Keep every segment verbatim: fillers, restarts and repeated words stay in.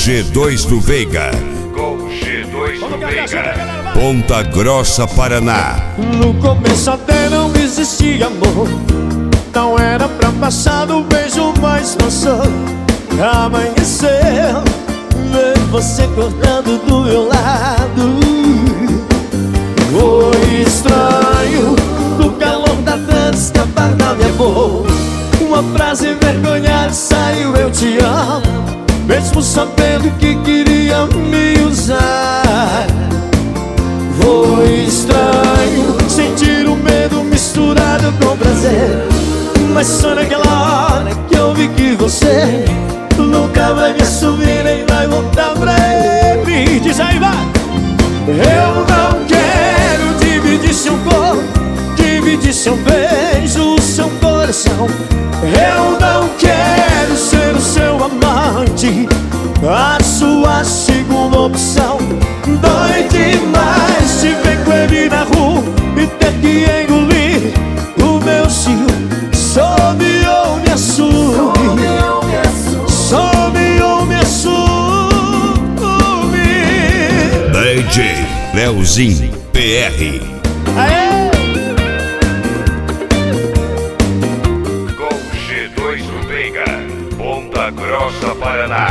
G dois do Veiga. Gol G dois do Veiga. Ponta Grossa, Paraná. No começo até não existia amor, não era pra passar do beijo, mas passou. Amanheceu, ver você cortando do meu lado. Foi estranho, do calor da dança escapar da minha boca. Uma frase envergonhada saiu, eu te amo, mesmo sabendo que queria me usar. Foi estranho, sentir o medo misturado com prazer, mas só naquela hora que eu vi que você nunca vai me assumir nem vai voltar pra ele. Diz aí, vai! Eu não quero dividir seu corpo, dividir seu beijo, seu coração. Eu não quero ser o seu amante, a sua segunda opção. Dói demais te ver com ele na rua e ter que engolir o meu ciúme. Some ou me assume, some ou me assume. D J Leozinho P R. Aê! Gol G dois do Veiga. Ponta Grossa, Paraná.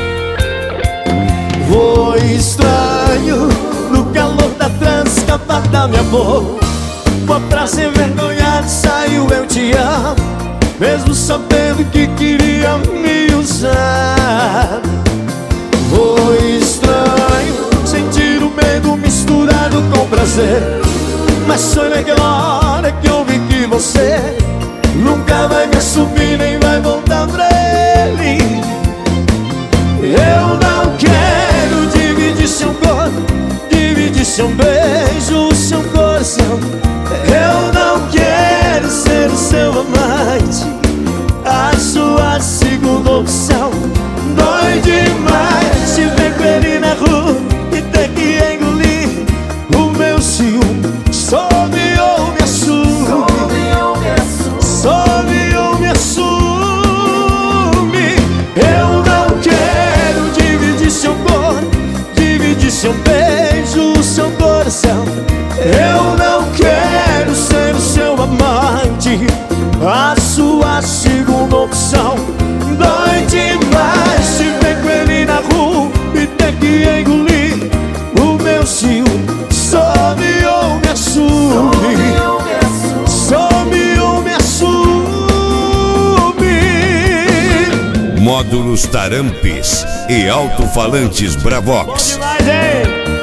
Foi estranho, no calor da trança escapar da minha boca. Uma frase envergonhada saiu, eu te amo, mesmo sabendo que queria me usar. Foi estranho, sentir o medo misturado com prazer, mas foi naquela hora que eu vi que você nunca vai me assumir nem vai voltar pra ele. Eu não quero dividir seu corpo, dividir seu beijo, seu coração. Eu não quero ser o seu amante, a sua segunda opção. Dói demais te ver com ele na rua e ter que engolir o meu ciúme. Some ou me assume, some ou me assume. Eu não quero dividir seu corpo, dividir seu beijo, seu coração. Eu não quero ser o seu amante, a sua segunda opção. Dói demais te ver com ele na rua e ter que engolir o meu ciúme. Some ou me assume, some ou me assume. Módulos Tarampes e alto-falantes Bravox. Bom demais, hein?